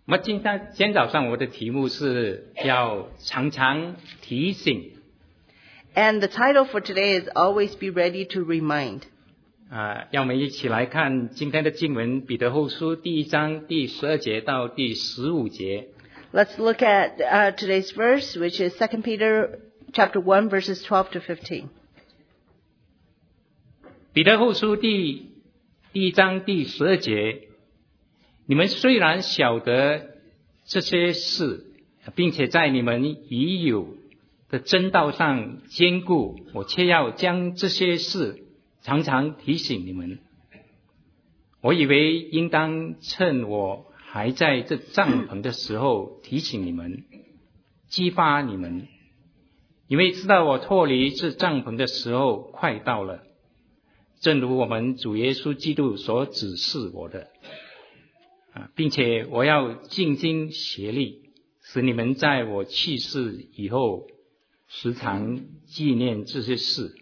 那么今天早上我的题目是要常常提醒。 And the title for today is Always Be Ready to Remind. 让我们一起来看今天的经文，彼得后书第1章第12节到第15节。 Let's look at today's verse, which is 2 Peter chapter 1, verses 12 to 15. 彼得后书第1章第12节，你们虽然晓得这些事，并且在你们已有的真道上坚固，我却要将这些事常常提醒你们。我以为应当趁我还在这帐篷的时候提醒你们，激发你们，因为知道我脱离这帐篷的时候快到了，正如我们主耶稣基督所指示我的，并且我要尽心协力，使你们在我去世以后时常纪念这些事。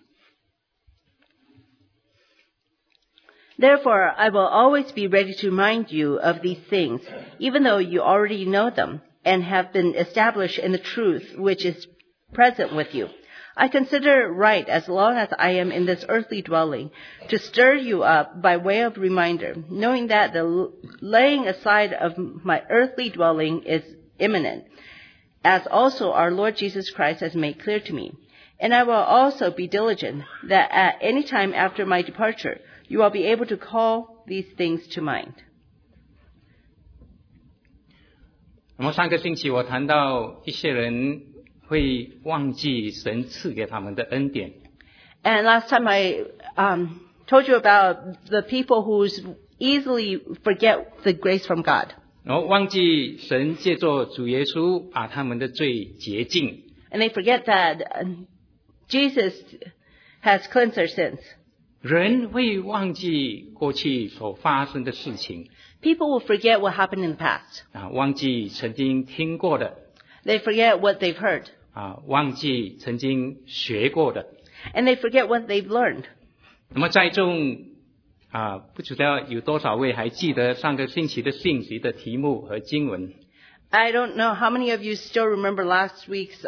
Therefore, I will always be ready to remind you of these things, even though you already know them and have been established in the truth which is present with you. I consider it right, as long as I am in this earthly dwelling, to stir you up by way of reminder, knowing that the laying aside of my earthly dwelling is imminent, as also our Lord Jesus Christ has made clear to me. And I will also be diligent, that at any time after my departure, you will be able to call these things to mind. 那么上个星期我谈到一些人会忘记神赐给他们的恩典。 And last time I told you about the people who easily forget the grace from God. 然后忘记神借着主耶稣把他们的罪洁净。 And they forget that Jesus has cleansed their sins. 人会忘记过去所发生的事情。 People will forget what happened in the past. 忘记曾经听过的。 They forget what they've heard. 忘记曾经学过的。 And they forget what they've learned. 那么在众不知道有多少位还记得上个星期的信息的题目和经文。 I don't know how many of you still remember last week's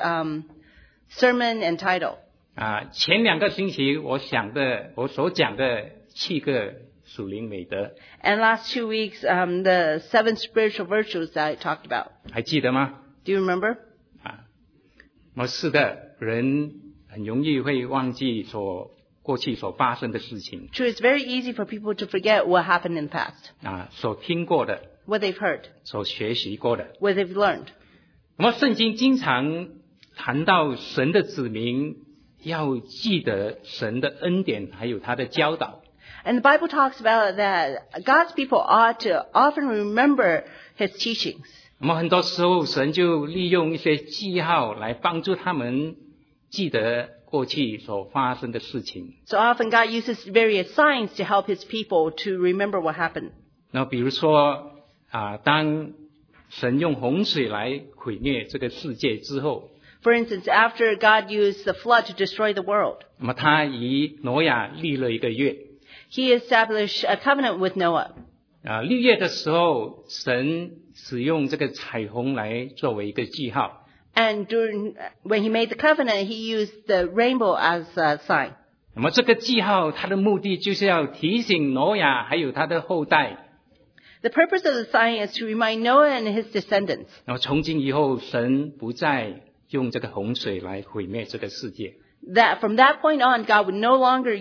sermon and title. 前2个星期我所讲的7个属灵美德。 And last 2 weeks, the 7 spiritual virtues that I talked about. 还记得吗？ Do you remember? 是的，人很容易会忘记过去所发生的事情。 True, it's very easy for people to forget what happened in the past. 所听过的， What they've heard. 所学习过的。 What they've learned. 那么圣经经常谈到神的子民要记得神的恩典还有他的教导。 And the Bible talks about that God's people ought to often remember His teachings. 那么很多时候神就利用一些记号来帮助他们记得过去所发生的事情。 So often God uses various signs to help His people to remember what happened. 那比如说当神用洪水来毁灭这个世界之后， For instance, after God used the flood to destroy the world, 那么他以挪亚立了一个约。 He established a covenant with Noah. 立约的时候，神使用这个彩虹来作为一个记号。 And when He made the covenant, He used the rainbow as a sign. 那么这个记号它的目的就是要提醒挪亚还有他的后代。 The purpose of the sign is to remind Noah and his descendants. 那么从今以后，神不再用这个洪水来毁灭这个世界。 That from that point on, God would no longer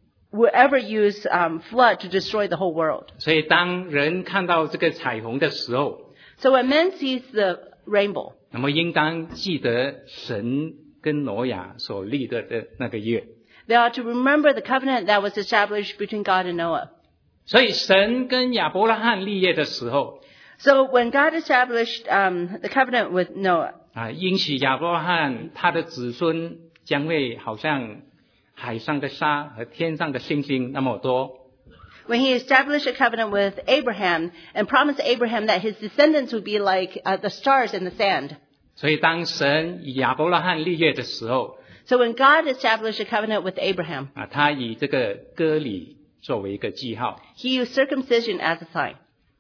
ever use flood to destroy the whole world. 所以当人看到这个彩虹的时候， So when man sees the rainbow, 那么应当记得神跟挪亚所立的那个约。 they ought to remember the covenant that was established between God and Noah. 所以神跟亚伯拉罕立约的时候， So when God established the covenant with Noah, 应许亚伯拉罕他的子孙将会好像海上的沙和天上的星星那么多。 when He established a covenant with Abraham and promised Abraham that his descendants would be like the stars in the sand. 所以当神与亚伯拉罕立约的时候， So when God established a covenant with Abraham, 他以这个割礼作为一个记号。 He used circumcision as a sign.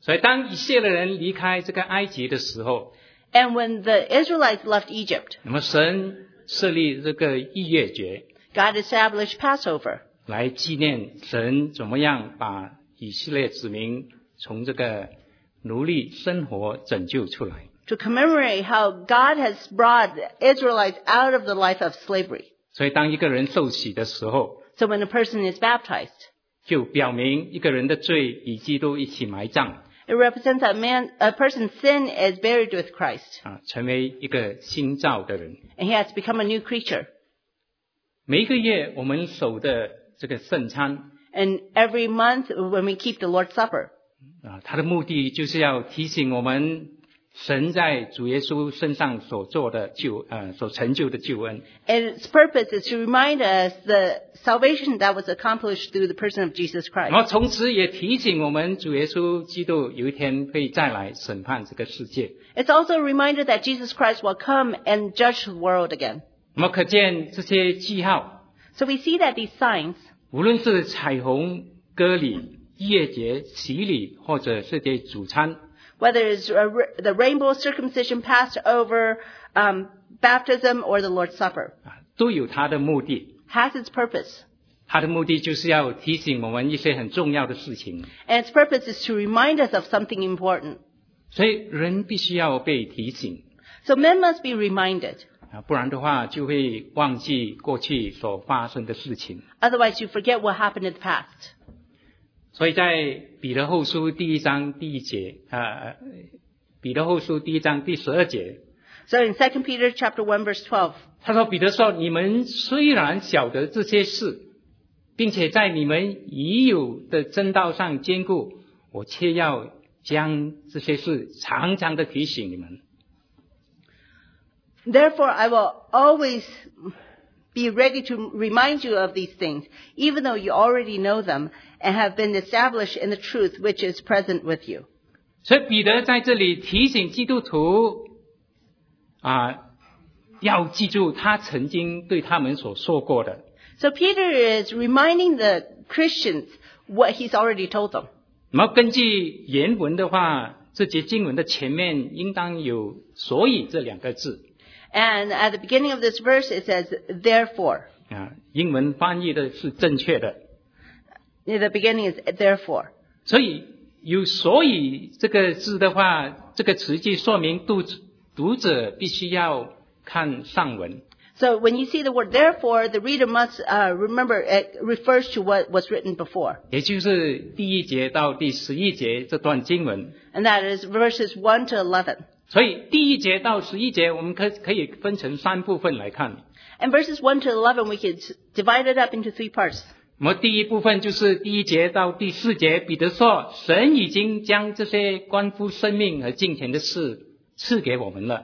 所以当以色列人离开这个埃及的时候， And when the Israelites left Egypt, 那么神设立这个逾越节， God established Passover 来纪念神怎么样把以色列子民从这个奴隶生活拯救出来。 to commemorate how God has brought the Israelites out of the life of slavery. 所以当一个人受洗的时候， So when a person is baptized, 就表明一个人的罪与基督一起埋葬， it represents that a person's sin is buried with Christ, 成为一个新造的人。 and he has become a new creature. 每一个月我们守的这个圣餐， And every month when we keep the Lord's Supper, 它的目的就是要提醒我们神在主耶稣身上所做的所成就的救恩。 and its purpose is to remind us the salvation that was accomplished through the person of Jesus 然 Christ. 后从此也提醒我们主耶稣基督有一天会再来审判这个世界。 It's also a reminder that Jesus Christ will come and judge the world again. 那么可见这些记号， So we see that these signs, 无论是彩虹、割礼、逾越节、洗礼，或者是这主餐， whether it's the rainbow, circumcision, Passover, baptism, or the Lord's Supper, 都有它的目的。 has its purpose. 它的目的就是要提醒我们一些很重要的事情， And its purpose is to remind us of something important. 所以人必须要被提醒 So men must be reminded. 不然的话就会忘记过去所发生的事情。 Otherwise, you forget what happened in the past. 所以在彼得后书第1章第1节，彼得后书第1章第12节， So in 2 Peter chapter 1 verse 12, 他说：“彼得说，你们虽然晓得这些事，并且在你们已有的真道上坚固，我却要将这些事常常的提醒你们。” therefore I will always be ready to remind you of these things, even though you already know them and have been established in the truth which is present with you. 所以彼得在这里提醒基督徒要记住他曾经对他们所说过的。 So Peter is reminding the Christians what he's already told them. 那么根据原文的话，这节经文的前面应当有“所以”这2个字。 And at the beginning of this verse, it says, therefore. 英文翻译的是正确的。 The beginning is therefore. 所以有“所以”这个字的话，这个词句说明读者必须要看上文。 So when you see the word therefore, the reader must remember it refers to what was written before. 也就是第1节到第11节这段经文。 And that is verses 1 to 11. 所以第1节到11节我们可以分成3部分来看。 And verses 1 to 11, we could divide it up into 3 parts. 那么第一部分就是第1节到第4节，彼得说，神已经将这些关乎生命和金钱的事赐给我们了。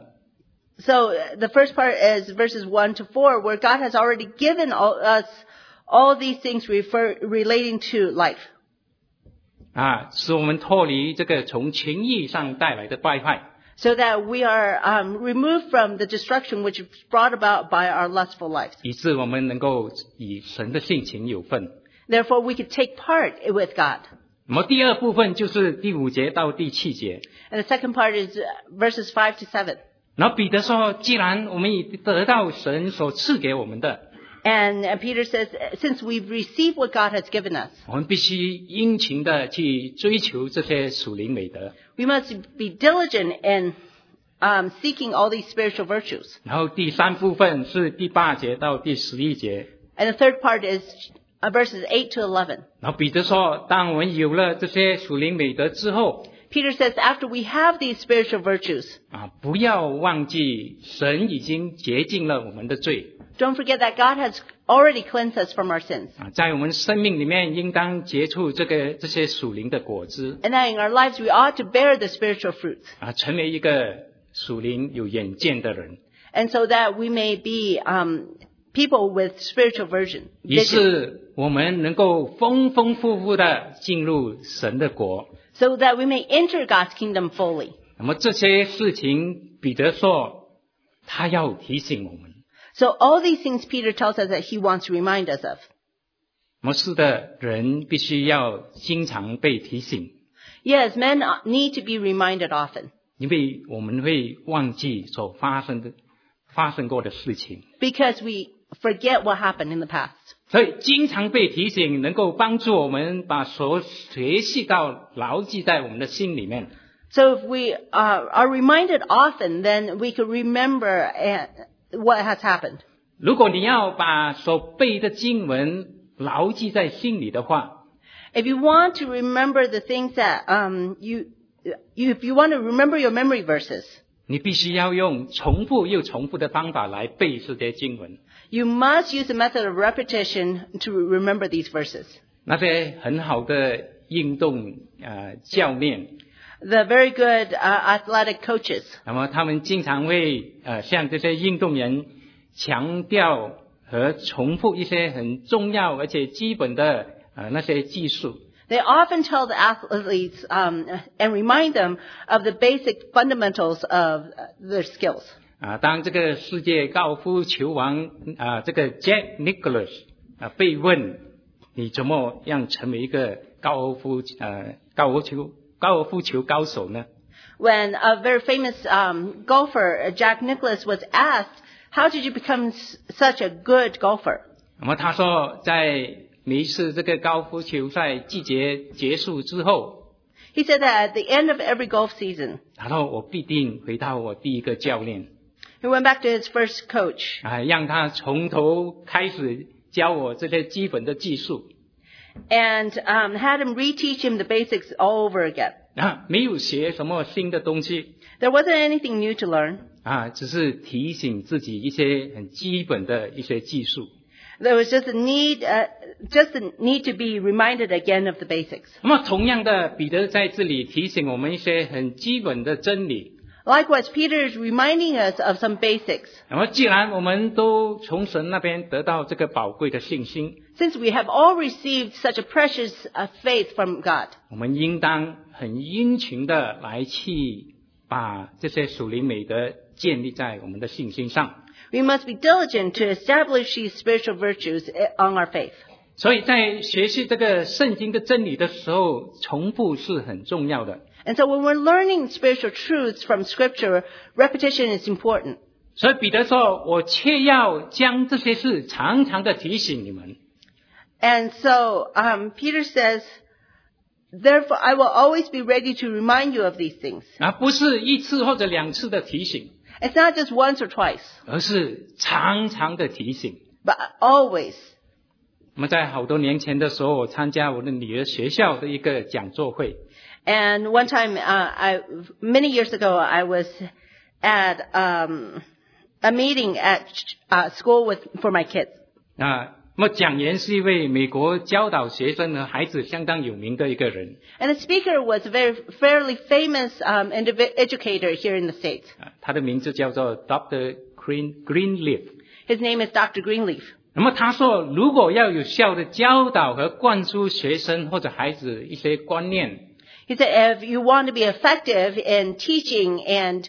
So the first part is verses 1 to 4, where God has already given us all these things relating to life. 使我们脱离这个从情欲上带来的败坏。 So that we are removed from the destruction which is brought about by our lustful lives. 以致我们能够与神的性情有份。 Therefore, we could take part with God. 那么第2部分就是第5节到第7节。 And the second part is verses 5 to 7. 然后彼得说，既然我们已得到神所赐给我们的， And Peter says, since we've received what God has given us, 我们必须殷勤的去追求这些属灵美德。 we must be diligent in seeking all these spiritual virtues. 然后第3部分是第8节到第11节。 And the third part is verses 8 to 11. 然后彼得说，当我们有了这些属灵美德之后， Peter says, after we have these spiritual virtues, 不要忘记神已经洁净了我们的罪。 don't forget that God has already cleansed us from our sins. 在我们生命里面应当结出这些属灵的果子。 And that in our lives we ought to bear the spiritual fruits. 成为一个属灵有远见的人。 And so that we may be people with spiritual vision. 于是我们能够丰丰富富的进入神的国。 So that we may enter God's kingdom fully. 那么这些事情，彼得说，他要提醒我们。 So all these things Peter tells us that he wants to remind us of. 是的，人必须要经常被提醒。 Yes, men need to be reminded often. 因为我们会忘记所发生过的事情， Because we forget what happened in the past. 所以经常被提醒，能够帮助我们把所学习到牢记在我们的心里面。 So if we are reminded often, then we can remember what has happened. 如果你要把所背的经文牢记在心里的话， If you want to remember the things that if you want to remember your memory verses, 你必须要用重复又重复的方法来背这些经文。 you must use a method of repetition to remember these verses. 那些很好的运动教练， The very good athletic coaches, 那么他们经常会向这些运动员强调和重复一些很重要而且基本的那些技术。 they often tell the athletes and remind them of the basic fundamentals of their skills. 当这个世界高尔夫球王这个 Jack Nicklaus 被问你怎么样成为一个高尔夫球高手呢？ When a very famous golfer, Jack Nicklaus, was asked, how did you become such a good golfer? 那么他说，在每一次这个高尔夫球赛季节结束之后， He said that at the end of every golf season, 他说我必定回到我第一个教练， he went back to his first coach 让他从头开始教我这些基本的技术。 and had him reteach him the basics all over again. 没有学什么新的东西 There wasn't anything new to learn. 只是提醒自己一些很基本的一些技术。 There was just a need to be reminded again of the basics. 那么同样的，彼得在这里提醒我们一些很基本的真理。 Likewise, Peter is reminding us of some basics. 那么既然我们都从神那边得到这个宝贵的信心， Since we have all received such a precious faith from God, 我们应当很殷勤的来去把这些属灵美德建立在我们的信心上。 we must be diligent to establish these spiritual virtues on our faith. 所以在学习这个圣经的真理的时候，重复是很重要的。 And so when we're learning spiritual truths from Scripture, repetition is important. 所以彼得说：“我切要将这些事常常的提醒你们。” And so Peter says, therefore I will always be ready to remind you of these things. 不是一次或者两次的提醒， It's not just once or twice, 而是常常的提醒。 but always. 我们在好多年前的时候，我参加我的女儿学校的一个讲座会。 And one time, many years ago, I was at a meeting at school for my kids. 那么讲员是一位美国教导学生和孩子相当有名的一个人。 And the speaker was a fairly famous educator here in the States. 他的名字叫做 Dr. Greenleaf。 His name is Dr. Greenleaf. 那么他说，如果要有效的教导和灌输学生或者孩子一些观念， He said, if you want to be effective in teaching and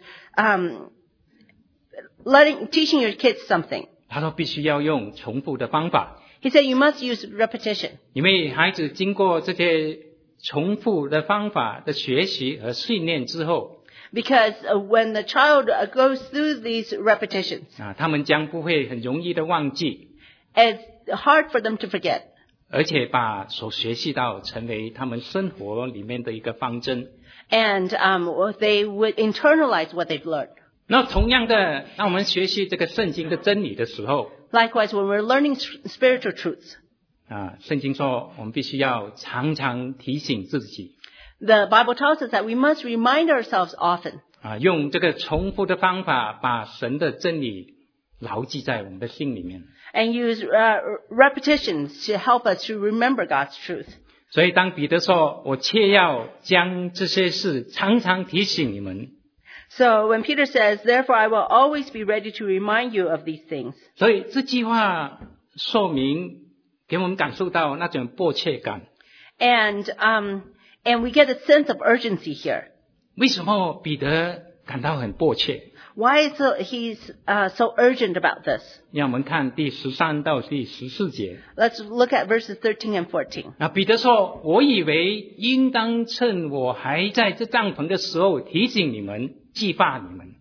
teaching your kids something, 他说必须要用重复的方法， he said you must use repetition. 因为孩子经过这些重复的方法的学习和训练之后， Because when the child goes through these repetitions, 他们将不会很容易的忘记， it's hard for them to forget. 而且把所学习到成为他们生活里面的一个方针。 And they would internalize what they've learned. 那同样的，当我们学习这个圣经的真理的时候， Likewise, when we're learning spiritual truths, 圣经说我们必须要常常提醒自己， the Bible tells us that we must remind ourselves often. 用这个重复的方法把神的真理牢记在我们的心里面。 And use repetitions to help us to remember God's truth. 所以当彼得说我切要将这些事常常提醒你们， So when Peter says, therefore I will always be ready to remind you of these things. 所以这句话说明给我们感受到那种迫切感。 And we get a sense of urgency here. 为什么彼得感到很迫切。 Why is he's so urgent about this? 让我们看第13到第14节。 Let's look at verses 13 and 14. 彼得说：“我以为应当趁我还在这帐篷的时候提醒你们，激发你们。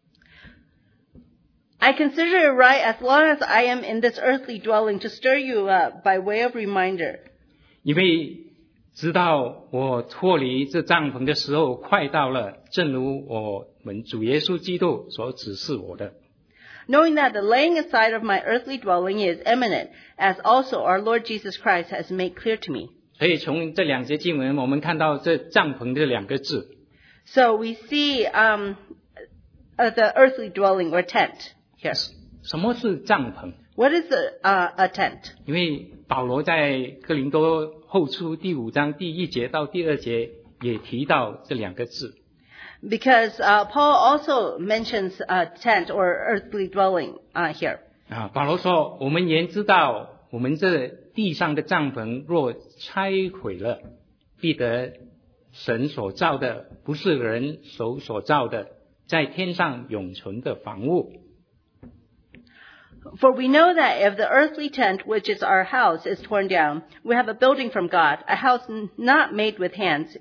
I consider it right as long as I am in this earthly dwelling to stir you up by way of reminder. 因为知道我脱离这帐篷的时候快到了，正如我们主耶稣基督所指示我的。 Knowing that the laying aside of my earthly dwelling is imminent, as also our Lord Jesus Christ has made clear to me. ” 所以从这2节经文，我们看到这帐篷这2个字。 So we see the earthly dwelling or tent here. 什么是帐篷？ What is a tent? 因为保罗在哥林多后书第5章第1节到第2节也提到这2个字。 Because Paul also mentions a tent or earthly dwelling here. 保罗说：“我们原知道，我们这地上的帐篷若拆毁了，必得神所造的，不是人手所造的，在天上永存的房屋。” For we know that if the earthly tent, which is our house, is torn down, we have a building from God, a house not made with hands,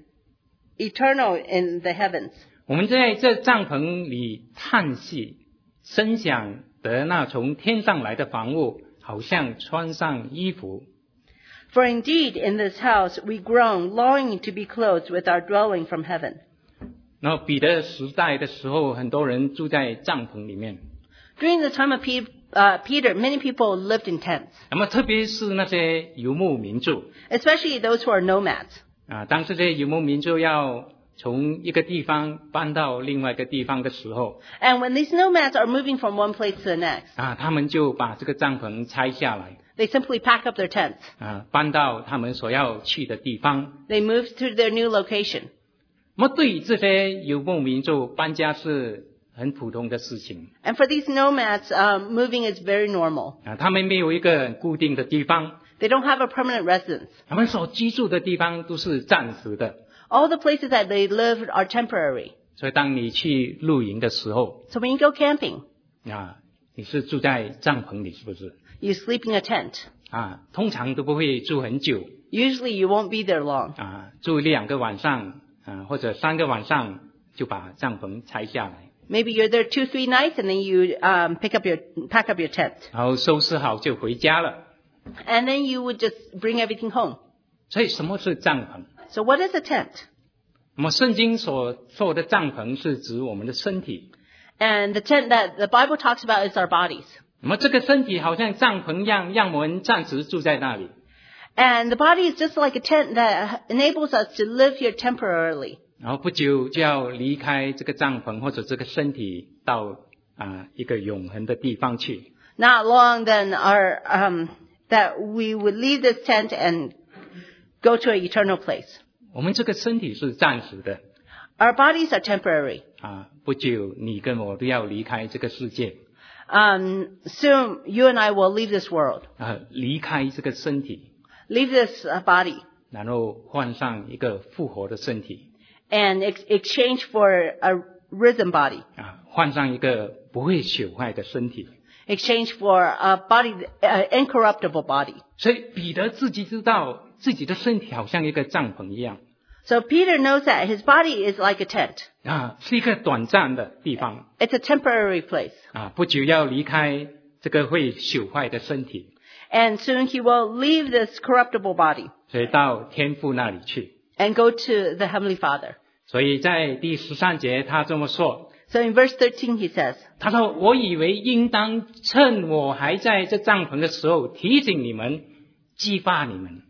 eternal in the heavens. 我们在这帐篷里叹息，深想得那从天上来的房屋，好像穿上衣服。 For indeed, in this house we groan, longing to be clothed with our dwelling from heaven. 然后彼得时代的时候，很多人住在帐篷里面。 During the time of Peter, many people lived in tents, 那么特别是那些游牧民族 especially those who are nomads. 当这些游牧民族要从一个地方搬到另外一个地方的时候 And when these nomads are moving from one place to the next, 他们就把这个帐篷拆下来 they simply pack up their tents. 搬到他们所要去的地方。 They move to their new location. 那么对于这些游牧民族，搬家是很普通的事情 And for these nomads, moving is very normal. 他们没有一个很固定的地方， They don't have a permanent residence. 他们所居住的地方都是暂时的。 All the places that they live are temporary. 所以当你去露营的时候 So when you go camping, 你是住在帐篷里，是不是 you sleep in a tent. 通常都不会住很久 Usually you won't be there long. 住2个晚上或者3个晚上就把帐篷拆下来， Maybe you're there 2-3 nights and then you pack up your tent. 然后收拾好就回家了。 And then you would just bring everything home. 所以什么是帐篷？ So what is a tent? 那么圣经所说的帐篷是指我们的身体。 And the tent that the Bible talks about is our bodies. 那么这个身体好像帐篷一样，让我们暂时住在那里。 And the body is just like a tent that enables us to live here temporarily. 然后不久就要离开这个帐篷或者这个身体，到一个永恒的地方去。 Not long then that we would leave this tent and go to an eternal place. 我们这个身体是暂时的 Our bodies are temporary. 不久你跟我都要离开这个世界 Soon you and I will leave this world, 离开这个身体， leave this body, 然后换上一个复活的身体 and exchange for a risen body, 换上一个不会朽坏的身体。 exchange for a body, incorruptible body. 所以彼得自己知道自己的身体好像一个帐篷一样 So Peter knows that his body is like a tent. 是一个短暂的地方 It's a temporary place. 不久要离开这个会朽坏的身体， And soon he will leave this corruptible body 所以到天父那里去。 and go to the Heavenly Father. 所以在第13节他这么说， So in verse 13 he says, 他说：“我以为应当趁我还在这帐篷的时候提醒你们，激发你们。”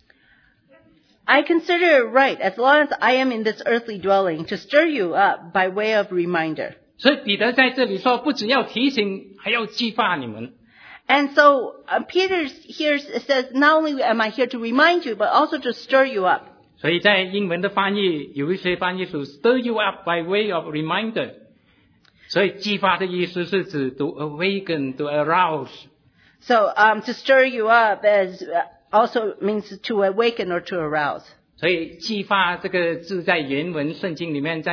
I consider it right, as long as I am in this earthly dwelling, to stir you up by way of reminder. 所以彼得在这里说，不只要提醒，还要激发你们。 And so Peter here says, not only am I here to remind you, but also to stir you up. 所以在英文的翻译，有一些翻译是 stir you up by way of reminder。所以激发的意思是指 to awaken, to arouse。 So to stir you up also means to awaken or to arouse. 所以激发这个字在原文圣经里面，在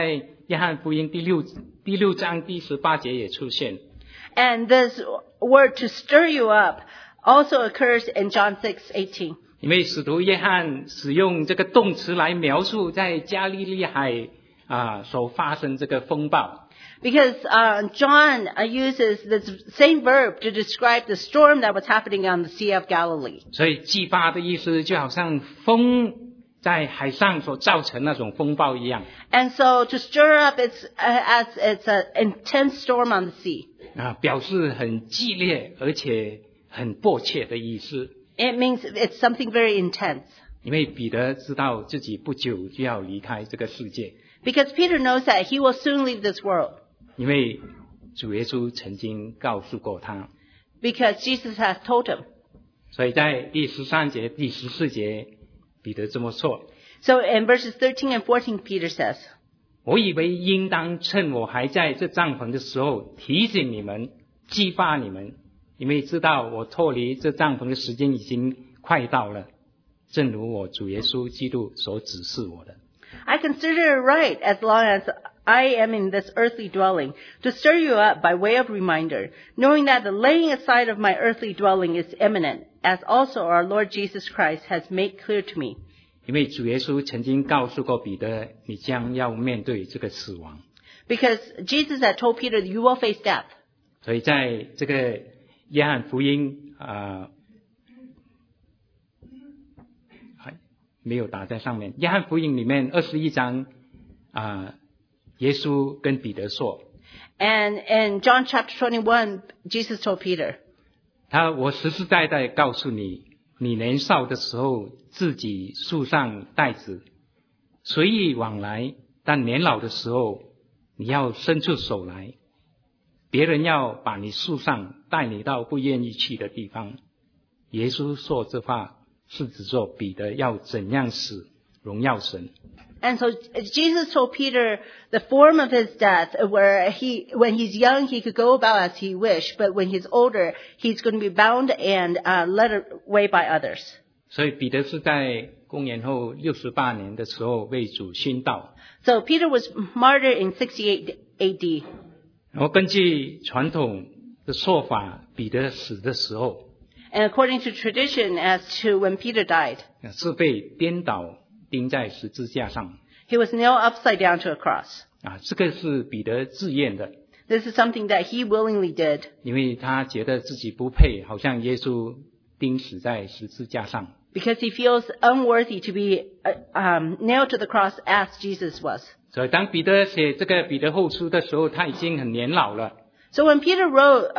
约翰福音第六章第18节也出现。 And this word to stir you up also occurs in John 6:18. 因为使徒约翰使用这个动词来描述在加利利海所发生这个风暴。 Because John uses this same verb to describe the storm that was happening on the Sea of Galilee. 所以激发的意思就好像风在海上所造成那种风暴一样。 And so to stir up, it's an intense storm on the sea. 表示很激烈而且很迫切的意思。 It means it's something very intense. 因为彼得知道自己不久就要离开这个世界。 Because Peter knows that he will soon leave this world. 因为主耶稣曾经告诉过他。 Because Jesus has told him. 所以在第13节、第14节，彼得这么说。 So in verses 13 and 14, Peter says, 我以为应当趁我还在这帐篷的时候提醒你们，激发你们，因为知道我脱离这帐篷的时间已经快到了，正如我主耶稣基督所指示我的。 I consider it right, as long as I am in this earthly dwelling, to stir you up by way of reminder, knowing that the laying aside of my earthly dwelling is imminent, as also our Lord Jesus Christ has made clear to me. 因为主耶稣曾经告诉过彼得，你将要面对这个死亡。 Because Jesus had told Peter, you will face death. 所以在这个约翰福音没有打在上面。约翰福音里面21章耶稣跟彼得说。 And in John chapter 21, Jesus told Peter, 我实实在在告诉你，你年少的时候自己束上带子，随意往来，但年老的时候你要伸出手来，别人要把你束上，带你到不愿意去的地方。耶稣说这话是指着彼得要怎样死，荣耀神。 And so Jesus told Peter the form of his death, where when he's young, he could go about as he wished, but when he's older, he's going to be bound and led away by others. 所以彼得是在公元后68年的时候为主殉道。 So Peter was martyred in 68 AD. 然后根据传统的说法，彼得死的时候， And according to tradition, as to when Peter died, 是被颠倒钉在十字架上。 he was nailed upside down to a cross. 这个是彼得自愿的。 This is something that he willingly did. 因为他觉得自己不配，好像耶稣钉死在十字架上。 Because he feels unworthy to be nailed to the cross as Jesus was. 所以当彼得写这个彼得后书的时候，他已经很年老了。 So when Peter wrote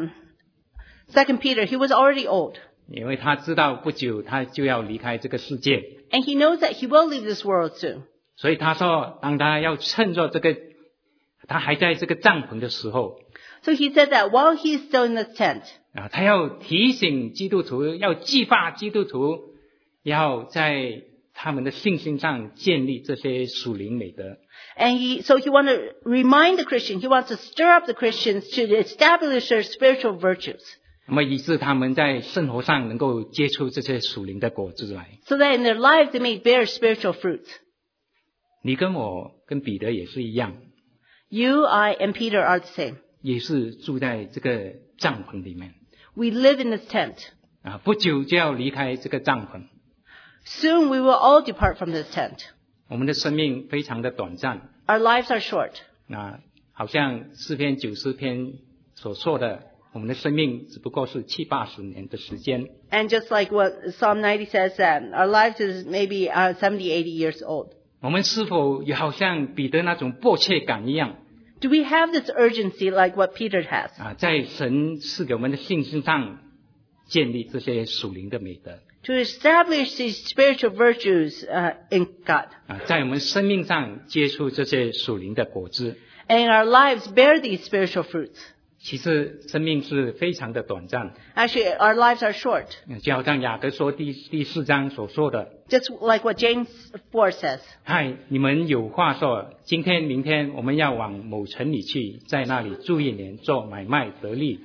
2 Peter, he was already old. 因为他知道不久他就要离开这个世界。 And he knows that he will leave this world soon. 所以他说，当他要趁着他还在这个帐篷的时候， So he said that while he's still in this tent, 他要提醒基督徒，要激发基督徒，要在他们的信心上建立这些属灵美德。 and he wants to remind the Christian, he wants to stir up the Christians to establish their spiritual virtues. 那么以致他们在生活上能够结出这些属灵的果子来。 So that in their lives they may bear spiritual fruits. 你跟我跟彼得也是一样， You, I, and Peter are the same. 也是住在这个帐篷里面。 We live in this tent. 不久就要离开这个帐篷。 Soon we will all depart from this tent. 我们的生命非常的短暂。 Our lives are short. 好像诗篇90篇所说的，我们的生命只不过是70-80年的时间。 And just like what Psalm 90 says, that our lives is maybe 70, 80 years old. 我们是否也好像彼得那种迫切感一样？ Do we have this urgency like what Peter has? 在神赐给我们的信心上建立这些属灵的美德。 To establish these spiritual virtues in God. 在我们生命上结出这些属灵的果子。 And in our lives bear these spiritual fruits. 其实生命是非常的短暂。 Actually, our lives are short. 就好像雅各书第4章所说的。 Just like what James 4 says. 嗨，你们有话说，今天明天我们要往某城里去，在那里住1年，做买卖得利。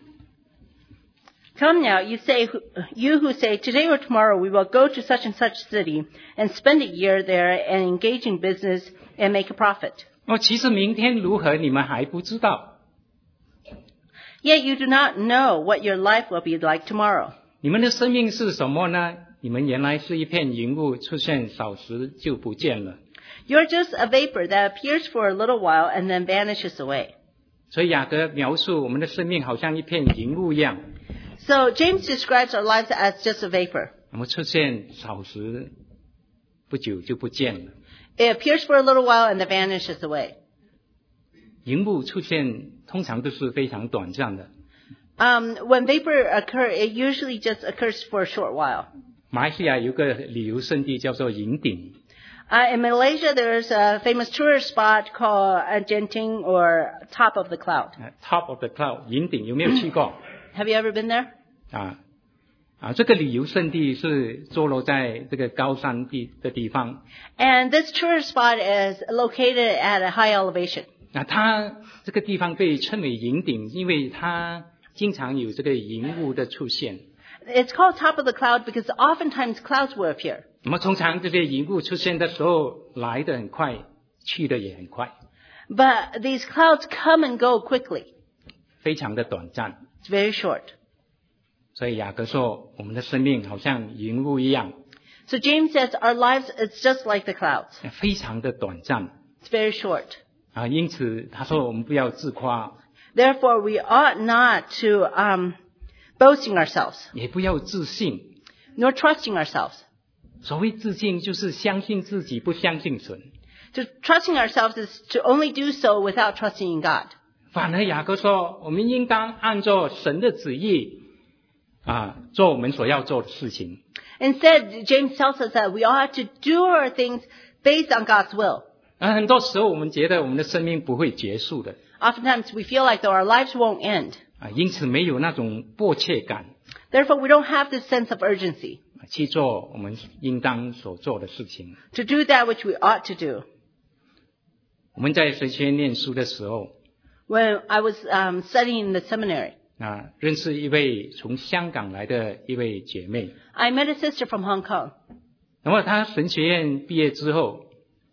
Come now, you who say, today or tomorrow we will go to such and such city and spend a year there and engage in business and make a profit. 其实明天如何你们还不知道。 Yet you do not know what your life will be like tomorrow. 你们的生命是什么呢？你们原来是一片云雾，出现少时就不见了。 You're just a vapor that appears for a little while and then vanishes away. 所以雅各描述我们的生命好像一片云雾一样， So James describes our lives as just a vapor. 我们出现少时不久就不见了。 It appears for a little while and then vanishes away. 云雾出现通常都是非常短暂的。 When vapor occurs, it usually just occurs for a short while. 马来西亚有个旅游胜地叫做云顶， In Malaysia, there's a famous tourist spot called Genting or Top of the Cloud. Top of the Cloud 云顶，有没有去过？ Have you ever been there? 这个旅游胜地是坐落在这个高山的地方。 And this tourist spot is located at a high elevation. 它这个地方被称为云顶，因为它经常有这个云雾的出现。 It's called Top of the Cloud because oftentimes clouds will appear. 那么通常这些云雾出现的时候，来得很快，去的也很快， But these clouds come and go quickly. 非常的短暂。 It's very short. 所以雅各说，我们的生命好像云雾一样， So James says our lives, it's just like the clouds. 非常的短暂。 It's very short. 因此他说我们不要自夸， Therefore, we ought not to boasting ourselves, 也不要自信。 nor trusting ourselves. 所谓自信，就是相信自己，不相信神。 To trusting ourselves is to only do so without trusting in God. 反而雅各说，我们应当按照神的旨意做我们所要做的事情。 Instead, James tells us that we ought to do our things based on God's will. 很多时候我们觉得我们的生命不会结束的， Oftentimes, we feel like though our lives won't end. 因此没有那种迫切感 Therefore, we don't have this sense of urgency 去做我们应当所做的事情。 to do that which we ought to do. 我们在神学院念书的时候 When I was studying in the seminary, 认识一位从香港来的一位姐妹。 I met a sister from Hong Kong. 那么她神学院毕业之后，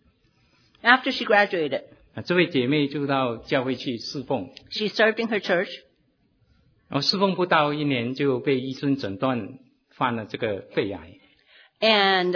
After she graduated, 这位姐妹就到教会去侍奉， she served in her church. 然后侍奉不到1年就被医生诊断患了这个肺癌。 And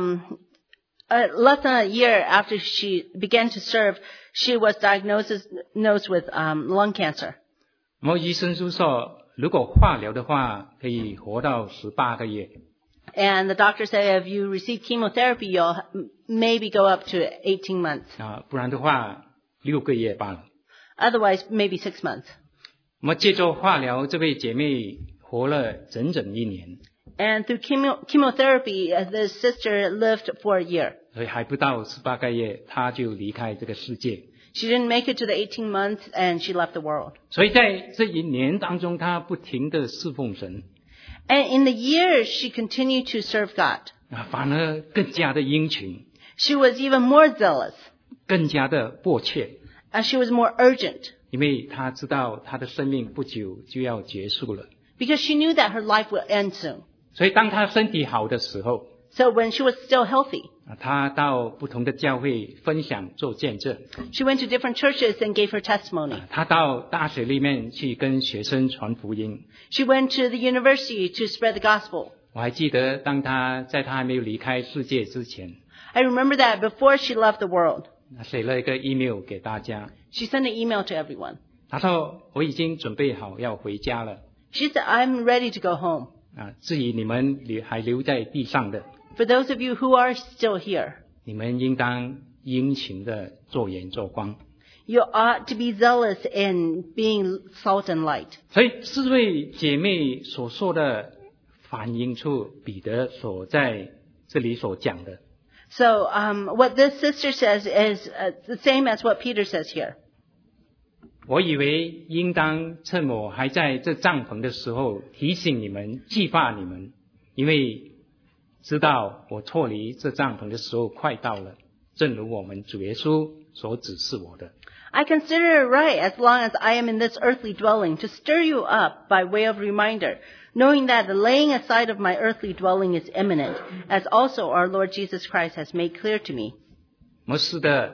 less than a year after she began to serve, she was diagnosed with lung cancer. 然后医生就说，如果化疗的话，可以活到18个月。 And the doctor said if you receive chemotherapy, you'll maybe go up to 18 months. 不然的话6个月罢了。 Otherwise, maybe 6 months. 那么借助化疗，这位姐妹活了整整1年， And through chemotherapy, the sister lived for a year. 所以还不到18个月，她就离开这个世界。 She didn't make it to the 18 months, and she left the world. 所以在这1年当中，她不停的侍奉神， And in the years, she continued to serve God. 反而更加的殷勤， She was even more zealous. 更加的迫切， She was more urgent 因为她知道她的生命不久就要结束了。 because she knew that her life would end soon. 所以当她身体好的时候， So when she was still healthy, 她到不同的教会分享做见证， she went to different churches and gave her testimony. 她到大学里面去跟学生传福音。 She went to the university to spread the gospel. 我还记得当她还没有离开世界之前， I remember that before she left the world, 她写了一个 email 给大家， she sent an email to everyone. 她说我已经准备好要回家了。 She said, I'm ready to go home. 至于你们还留在地上的， For those of you who are still here, 你们应当殷勤的做盐做光。 you ought to be zealous in being salt and light. 所以4位姐妹所说的，反映出彼得所在这里所讲的。 So what this sister says is the same as what Peter says here. 我以为应当趁我还在这帐篷的时候提醒你们，激发你们，因为知道我脱离这帐篷的时候快到了，正如我们主耶稣所指示我的。 I consider it right, as long as I am in this earthly dwelling, to stir you up by way of reminder, knowing that the laying aside of my earthly dwelling is imminent, as also our Lord Jesus Christ has made clear to me. 是的，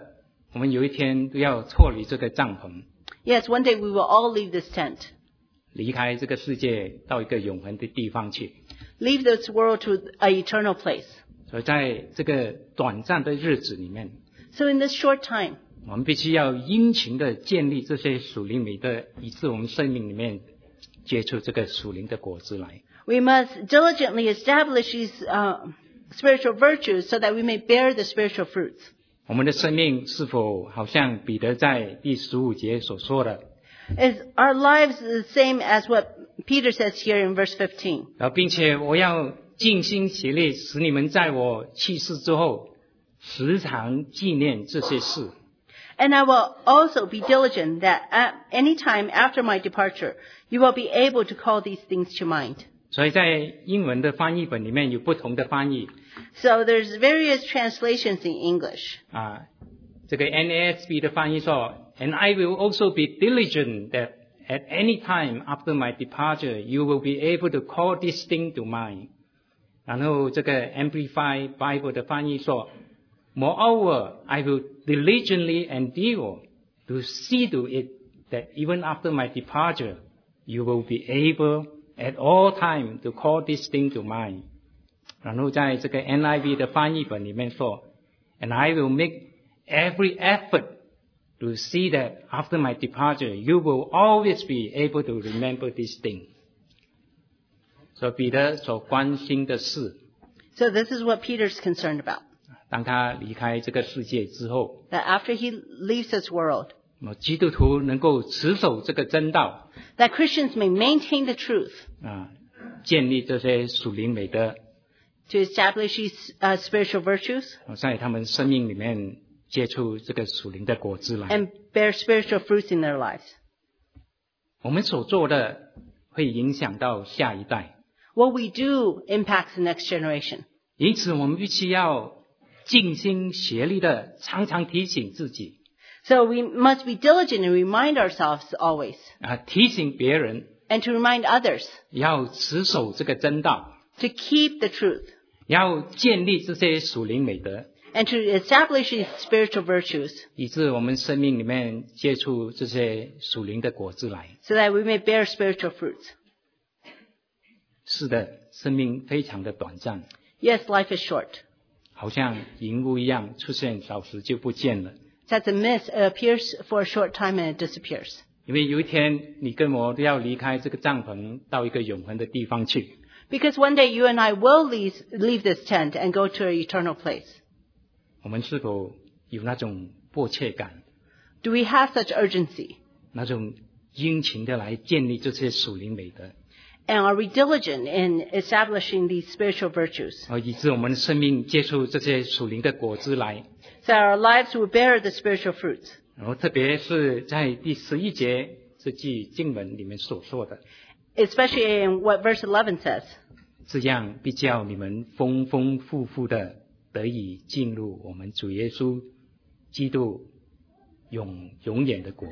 我们有一天都要脱离这个帐篷， Yes, one day we will all leave this tent, 离开这个世界，到一个永恒的地方去。 leave this world to an eternal place. 所以在这个短暂的日子里面， So in this short time, 我们必须要殷勤的建立这些属灵美德，以致我们生命里面结出这个属灵的果子来。 we must diligently establish these spiritual virtues so that we may bear the spiritual fruits. 我们的生命是否好像彼得在第15节所说的， Is our lives the same as what Peter says here in verse 15? 然后并且我要尽心竭力，使你们在我去世之后，时常纪念这些事。 And I will also be diligent that at any time after my departure, you will be able to call these things to mind. 所以在英文的翻译本里面有不同的翻译 So there's various translations in English. 啊，这个 NASB 的翻译说 ，And I will also be diligent that at any time after my departure, you will be able to call this thing to mind. 然后这个 Amplified Bible 的翻译说 ，Moreover, I will diligently endure to see to it that even after my departure, you will be able at all time to call this thing to mind. 然后在这个 NIV 的翻译本里面说 ，And I will make every effort to see that after my departure, you will always be able to remember this thing. 所以彼得所关心的事， So this is what Peter's concerned about. 当他离开这个世界之后， That after he leaves this world, 基督徒能够持守这个真道 that Christians may maintain the truth, 啊，建立这些属灵美德， to establish these spiritual virtues, 在他们生命里面结出这个属灵的果子来。 and bear spiritual fruits in their lives. 我们所做的会影响到下一代， What we do impacts the next generation. 因此我们必须要尽心竭力的常常提醒自己 So we must be diligent and remind ourselves always, 啊，提醒别人 and to remind others 要持守这个真道， to keep the truth, 要建立这些属灵美德， and to establish these spiritual virtues, 以致我们生命里面结出这些属灵的果子来。 so that we may bear spiritual fruits. 是的，生命非常的短暂， Yes, life is short. 好像云雾一样，出现小时就不见了。 It's as a mist, it appears for a short time and it disappears. 因为有一天你跟我都要离开这个帐篷，到一个永恒的地方去。 Because one day you and I will leave this tent and go to an eternal place. 我们是否有那种迫切感， Do we have such urgency? 那种殷勤的来建立这些属灵美德， And are we diligent in establishing these spiritual virtues, 以致我们的生命结出这些属灵的果子来？ so that our lives will bear the spiritual fruits? 然后特别是在第11节这句经文里面所说的， Especially in what verse 11 says. 这样必叫你们丰丰富富的得以进入我们主耶稣基督永远的国。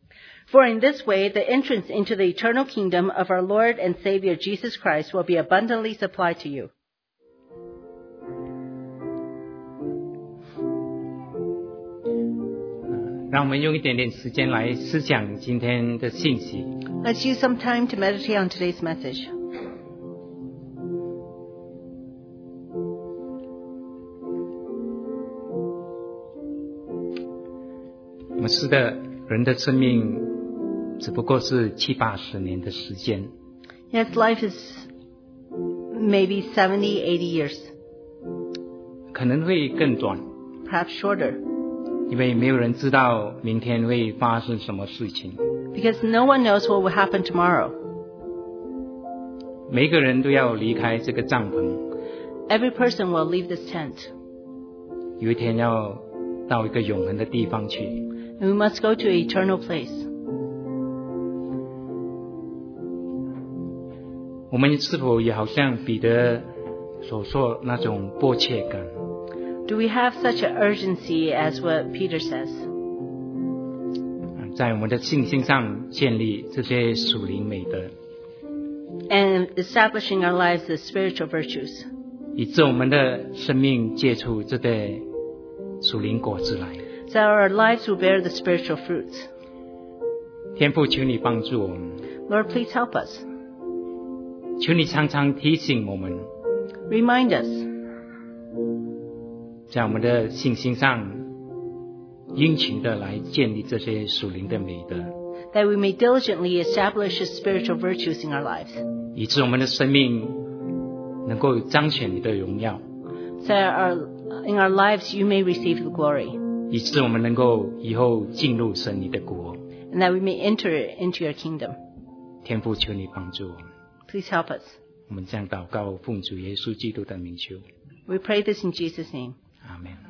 For in this way, the entrance into the eternal kingdom of our Lord and Savior Jesus Christ will be abundantly supplied to you. 让我们用一点点时间来思想今天的信息。 Let's use some time to meditate on today's message. 我们是的，人的生命只不过是70-80年的时间， Yes, life is maybe 70, 80 years, 可能会更短， perhaps shorter, 因为没有人知道明天会发生什么事情。 because no one knows what will happen tomorrow. 每个人都要离开这个帐篷， Every person will leave this tent, 有一天要到一个永恒的地方去。 and we must go to an eternal place. 我们是否也好像彼得所说那种迫切感？ Do we have such an urgency as what Peter says? 在我们的信心上建立这些属灵美德， And establishing our lives as spiritual virtues, 以致我们的生命结出这个属灵果子来。 so our lives will bear the spiritual fruits. 天父，求你帮助我们， Lord, please help us. 求你常常提醒我们， Remind us 在我们的信心上殷勤的来建立这些属灵的美德， that we may diligently establish the spiritual virtues in our lives, 以致我们的生命能够彰显你的荣耀， so in our lives you may receive the glory, 以致我们能够以后进入神你的国。 and that we may enter into your kingdom. 天父，求你帮助我们， Please help us. 我们这样祷告，奉主耶稣基督的名求， We pray this in Jesus' name. 阿门。